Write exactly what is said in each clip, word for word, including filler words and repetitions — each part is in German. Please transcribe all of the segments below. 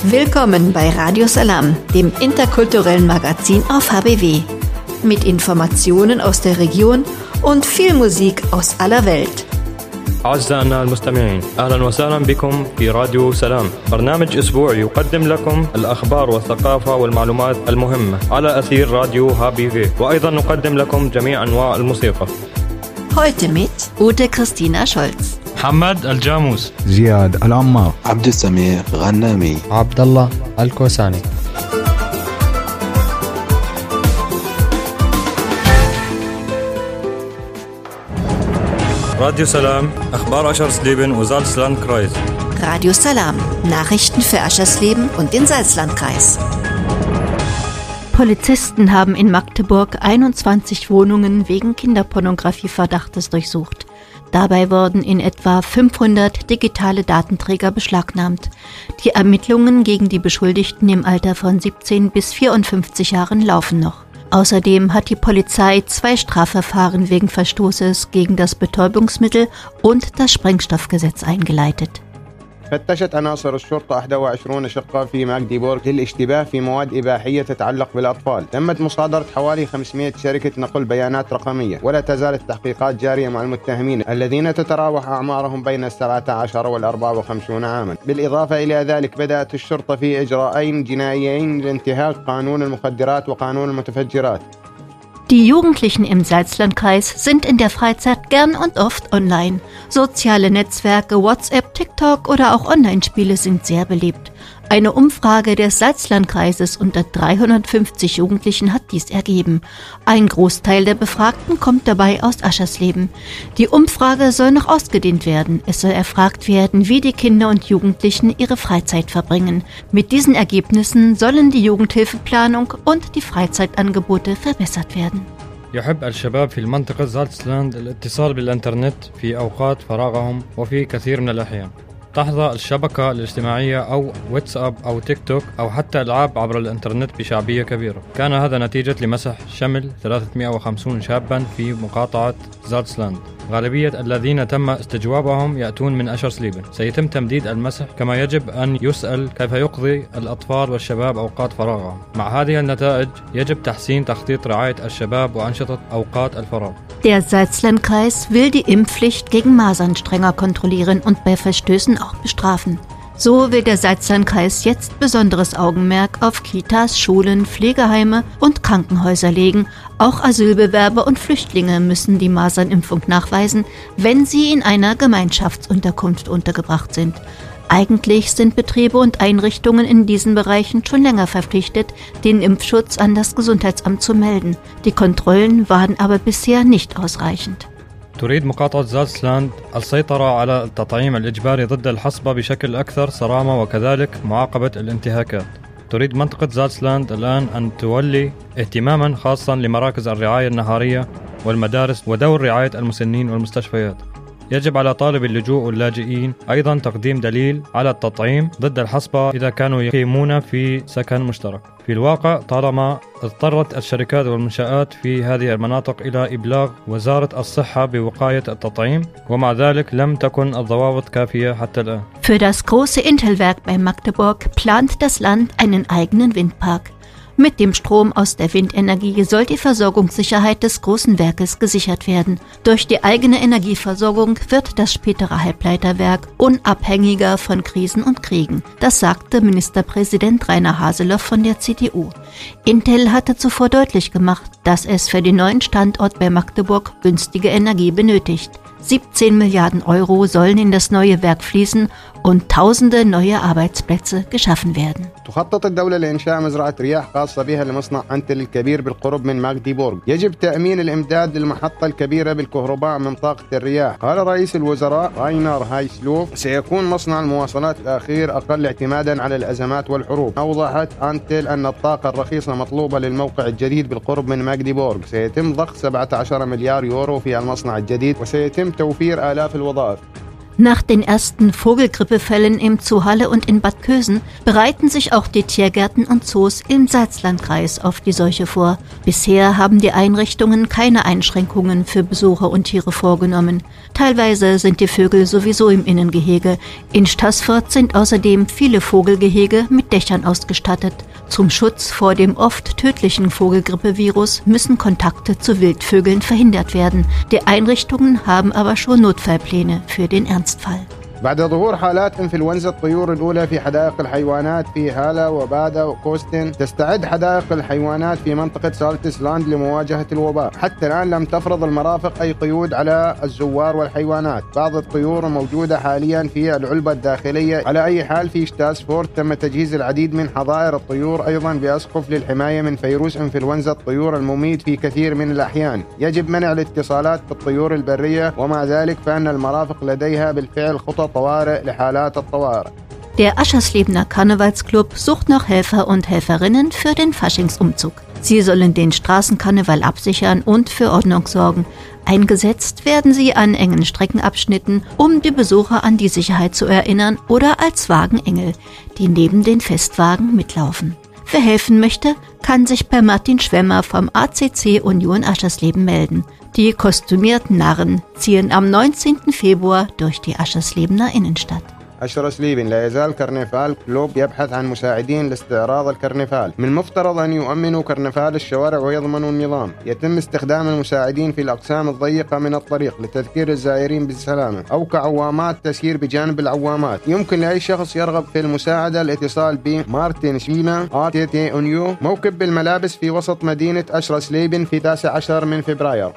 Willkommen bei Radio Salam, dem interkulturellen Magazin auf H B W. Mit Informationen aus der Region und viel Musik aus aller Welt. أعزائنا المستمعين، أهلا وسهلا بكم في راديو سلام، برنامج أسبوعي يقدم لكم الأخبار والثقافة والمعلومات المهمة على أثير راديو H B W، وأيضا نقدم لكم جميع أنواع الموسيقى. Heute mit Ute Christina Scholz, محمد الجاموس، زياد العمار، عبد السميع غنامي، عبد الله الكوساني. Radio Salam, Akhbar Aschersleben und Salzlandkreis. Radio Salam, Nachrichten für Aschersleben und den Salzlandkreis. Polizisten haben in Magdeburg einundzwanzig Wohnungen wegen Kinderpornografieverdachtes durchsucht. Dabei wurden in etwa fünfhundert digitale Datenträger beschlagnahmt. Die Ermittlungen gegen die Beschuldigten im Alter von siebzehn bis vierundfünfzig Jahren laufen noch. Außerdem hat die Polizei zwei Strafverfahren wegen Verstoßes gegen das Betäubungsmittel und das Sprengstoffgesetz eingeleitet. فتشت عناصر الشرطة واحد وعشرين شقة في ماغديبورغ للاشتباه في مواد إباحية تتعلق بالأطفال. تمت مصادرة حوالي خمسمائة شركة نقل بيانات رقمية، ولا تزال التحقيقات جارية مع المتهمين الذين تتراوح أعمارهم بين السبعة عشر والأربعة وخمسين عاما. بالإضافة إلى ذلك بدأت الشرطة في إجراءين جنائيين لانتهاك قانون المخدرات وقانون المتفجرات. Die Jugendlichen im Salzlandkreis sind in der Freizeit gern und oft online. Soziale Netzwerke, WhatsApp, TikTok oder auch Online-Spiele sind sehr beliebt. Eine Umfrage des Salzlandkreises unter dreihundertfünfzig Jugendlichen hat dies ergeben. Ein Großteil der Befragten kommt dabei aus Aschersleben. Die Umfrage soll noch ausgedehnt werden. Es soll erfragt werden, wie die Kinder und Jugendlichen ihre Freizeit verbringen. Mit diesen Ergebnissen sollen die Jugendhilfeplanung und die Freizeitangebote verbessert werden. يحب الشباب في المنطقة زالتسلاند الاتصال بالإنترنت في أوقات فراغهم وفي كثير من الأحيان. تحظى الشبكة الاجتماعية أو واتساب أو تيك توك أو حتى ألعاب عبر الإنترنت بشعبية كبيرة. كان هذا نتيجة لمسح شمل ثلاثمائة وخمسين شابا في مقاطعة زالتسلاند. غالبية الذين تم استجوابهم يأتون من أشرسليبن. سيتم تمديد المسح، كما يجب أن يسأل كيف يقضي الأطفال والشباب أوقات فراغهم. مع هذه النتائج يجب تحسين تخطيط رعاية الشباب وأنشطة أوقات الفراغ. Der Salzlandkreis will die Impfpflicht gegen Masern strenger kontrollieren und bei Verstößen auch bestrafen. So will der Salzlandkreis jetzt besonderes Augenmerk auf Kitas, Schulen, Pflegeheime und Krankenhäuser legen. Auch Asylbewerber und Flüchtlinge müssen die Masernimpfung nachweisen, wenn sie in einer Gemeinschaftsunterkunft untergebracht sind. Eigentlich sind Betriebe und Einrichtungen in diesen Bereichen schon länger verpflichtet, den Impfschutz an das Gesundheitsamt zu melden. Die Kontrollen waren aber bisher nicht ausreichend. تريد مقاطعة زالتسلاند السيطرة على التطعيم الإجباري ضد الحصبة بشكل أكثر صرامة وكذلك معاقبة الانتهاكات. تريد منطقة زالتسلاند الآن أن تولي اهتماما خاصا لمراكز الرعاية النهارية والمدارس ودور رعاية المسنين والمستشفيات. يجب على طالب اللجوء واللاجئين أيضا تقديم دليل على التطعيم ضد الحصبة إذا كانوا يقيمون في سكن مشترك. في الواقع طالما اضطرت الشركات والمنشآت في هذه المناطق إلى إبلاغ وزارة الصحة بوقاية التطعيم، ومع ذلك لم تكن الضوابط كافية حتى الآن. Für das große Intelwerk bei Magdeburg plant das Land einen eigenen Windpark. Mit dem Strom aus der Windenergie soll die Versorgungssicherheit des großen Werkes gesichert werden. Durch die eigene Energieversorgung wird das spätere Halbleiterwerk unabhängiger von Krisen und Kriegen. Das sagte Ministerpräsident Rainer Haseloff von der C D U. Intel hatte zuvor deutlich gemacht, dass es für den neuen Standort bei Magdeburg günstige Energie benötigt. siebzehn Milliarden Euro sollen in das neue Werk fließen und tausende neue Arbeitsplätze geschaffen werden. تخطط الدولة لإنشاء مزرعة رياح خاصة بها لمصنع أنتل الكبير بالقرب من ماغديبورغ. يجب تأمين الإمداد للمحطة الكبيرة بالكهرباء من طاقة الرياح. قال رئيس الوزراء راينر هايسلوف سيكون مصنع المواصلات الأخير أقل اعتمادا على الأزمات والحروب. أوضحت أنتل أن الطاقة الرخيصة مطلوبة للموقع الجديد بالقرب من ماغديبورغ. سيتم ضخ سبعة عشر مليار يورو في المصنع الجديد وسيتم توفير آلاف الوظائف. Nach den ersten Vogelgrippefällen im Zoo Halle und in Bad Kösen bereiten sich auch die Tiergärten und Zoos im Salzlandkreis auf die Seuche vor. Bisher haben die Einrichtungen keine Einschränkungen für Besucher und Tiere vorgenommen. Teilweise sind die Vögel sowieso im Innengehege. In Staßfurt sind außerdem viele Vogelgehege mit Dächern ausgestattet. Zum Schutz vor dem oft tödlichen Vogelgrippevirus müssen Kontakte zu Wildvögeln verhindert werden. Die Einrichtungen haben aber schon Notfallpläne für den Ernstfall. بعد ظهور حالات انفلونزا الطيور الأولى في حدائق الحيوانات في هالا وبادا وكوستن، تستعد حدائق الحيوانات في منطقة سالتسلاند لمواجهة الوباء. حتى الآن لم تفرض المرافق أي قيود على الزوار والحيوانات. بعض الطيور موجودة حاليا في العلبة الداخلية. على أي حال في شتاسفورت تم تجهيز العديد من حظائر الطيور أيضا بأسقف للحماية من فيروس انفلونزا الطيور المميت في كثير من الأحيان. يجب منع الاتصالات بالطيور البرية، ومع ذلك فإن المرافق لديها بالفعل خطط Der Ascherslebner Karnevalsclub sucht noch Helfer und Helferinnen für den Faschingsumzug. Sie sollen den Straßenkarneval absichern und für Ordnung sorgen. Eingesetzt werden sie an engen Streckenabschnitten, um die Besucher an die Sicherheit zu erinnern, oder als Wagenengel, die neben den Festwagen mitlaufen. Wer helfen möchte, kann sich bei Martin Schwemmer vom A C C Union Aschersleben melden. Die kostümierten Narren ziehen am neunzehnten Februar durch die Ascherslebener Innenstadt. أشرسليبن لا يزال كرنفال كلوب يبحث عن مساعدين لاستعراض الكرنفال. من المفترض أن يؤمنوا كرنفال الشوارع ويضمنوا النظام. يتم استخدام المساعدين في الأقسام الضيقة من الطريق لتذكير الزائرين بالسلامة، أو كعوامات تسير بجانب العوامات. يمكن لأي شخص يرغب في المساعدة الاتصال بمارتن شيما آر تي تي أونيو، موكب بالملابس في وسط مدينة أشرسليبن في التاسع عشر من فبراير.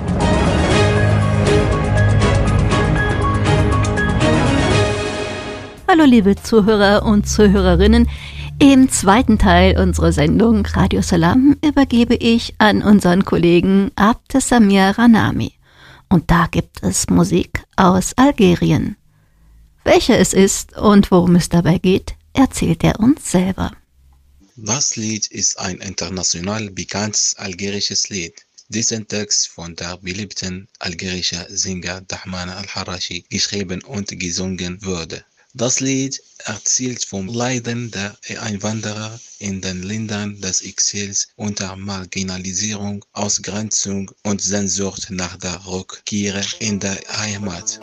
Hallo liebe Zuhörer und Zuhörerinnen, im zweiten Teil unserer Sendung Radio Salam übergebe ich an unseren Kollegen Abdesamir Ranami. Und da gibt es Musik aus Algerien. Welche es ist und worum es dabei geht, erzählt er uns selber. Das Lied ist ein international bekanntes algerisches Lied, dessen Text von der beliebten algerischen Sänger Dahman al-Harashi geschrieben und gesungen wurde. Das Lied erzählt vom Leiden der Einwanderer in den Ländern des Exils unter Marginalisierung, Ausgrenzung und Sehnsucht nach der Rückkehr in der Heimat.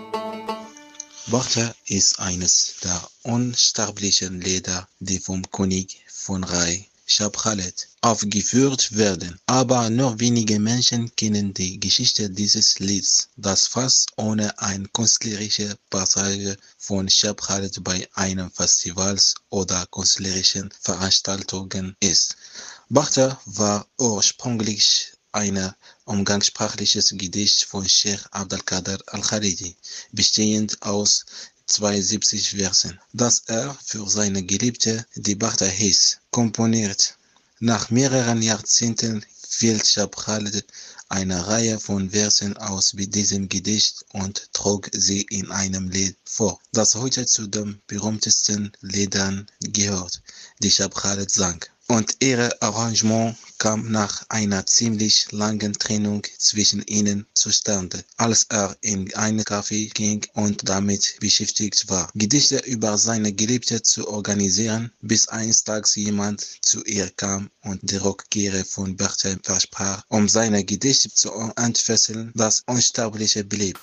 Bachter ist eines der unsterblichen Lieder, die vom König von Rai, Cheb Khaled, aufgeführt werden, aber nur wenige Menschen kennen die Geschichte dieses Lieds, das fast ohne eine künstlerische Passage von Cheb Khaled bei einem Festival oder künstlerischen Veranstaltungen ist. Bachter war ursprünglich ein umgangssprachliches Gedicht von Sheikh Abdelkader al-Khalidi, bestehend aus zweiundsiebzig Versen, das er für seine Geliebte, die Bachter hieß, komponiert. Nach mehreren Jahrzehnten wählte Cheb Khaled eine Reihe von Versen aus diesem Gedicht und trug sie in einem Lied vor, das heute zu den berühmtesten Liedern gehört, die Cheb Khaled sang. Und ihr Arrangement kam nach einer ziemlich langen Trennung zwischen ihnen zustande, als er in einen Café ging und damit beschäftigt war, Gedichte über seine Geliebte zu organisieren, bis eines Tages jemand zu ihr kam und die Rückkehr von Bachter versprach, um seine Gedichte zu entfesseln, das Unsterbliche blieb.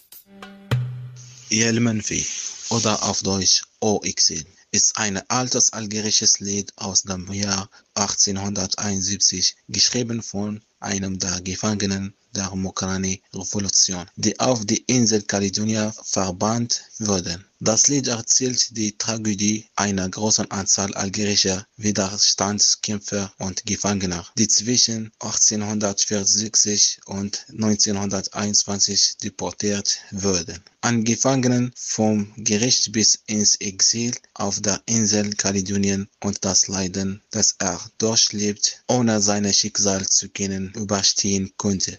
El Menfi, oder auf Deutsch O Exil, ist ein altes algerisches Lied aus dem Jahr achtzehnhunderteinundsiebzig, geschrieben von einem der Gefangenen der Mokrani-Revolution, die auf die Insel Kaledonia verbannt wurden. Das Lied erzählt die Tragödie einer großen Anzahl algerischer Widerstandskämpfer und Gefangener, die zwischen achtzehnhundertvierundsechzig und neunzehnhunderteinundzwanzig deportiert wurden. An Gefangenen vom Gericht bis ins Exil auf der Insel Kaledonien und das Leiden, das er durchlebt, ohne sein Schicksal zu kennen, überstehen konnte.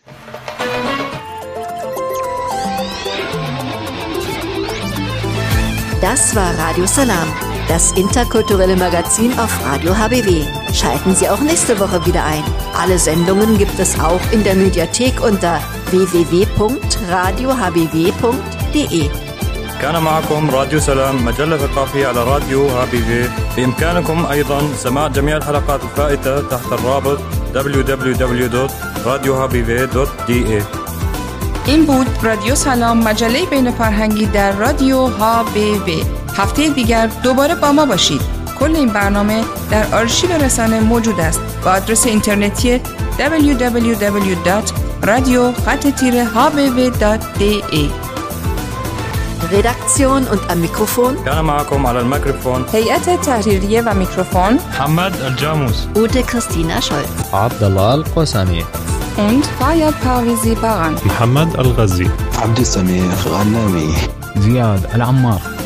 Das war Radio Salam, das interkulturelle Magazin auf Radio H B W. Schalten Sie auch nächste Woche wieder ein. Alle Sendungen gibt es auch in der Mediathek unter w w w punkt radio h b w punkt d e. كان معكم راديو سلام، مجلة ثقافية على راديو هابيفي. بإمكانكم أيضا سماع جميع الحلقات الفائتة تحت الرابط دبليو دبليو دبليو دوت رادیو هابیوی دوت دی ای. این بود رادیو سلام، مجله بین فرهنگی در رادیو هابیوی. هفته دیگر دوباره با ما باشید. کل این برنامه در آرشیو رسانه موجود است با آدرس اینترنتی دبلیو دبلیو دبلیو دات رادیو هابیوی دات دی ای. Redaktion und am Mikrofon كان معكم على الميكروفون هيئة تحريرية وميكروفون محمد الجاموس، Ute Christina Scholz, عبد الله القوساني und Faya Parisi Baran. محمد الغزي، عبد السميع غنامي، زياد العمار.